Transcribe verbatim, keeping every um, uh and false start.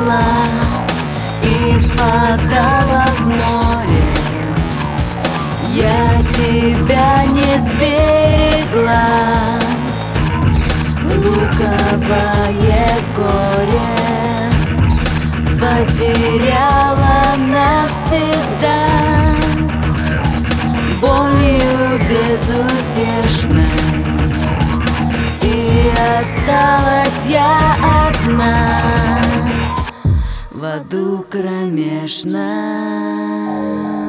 забыла и впадала в море. Я тебя не сберегла, луковое горе потеряла навсегда. Болью безутешной и осталась я одна в аду кромешной.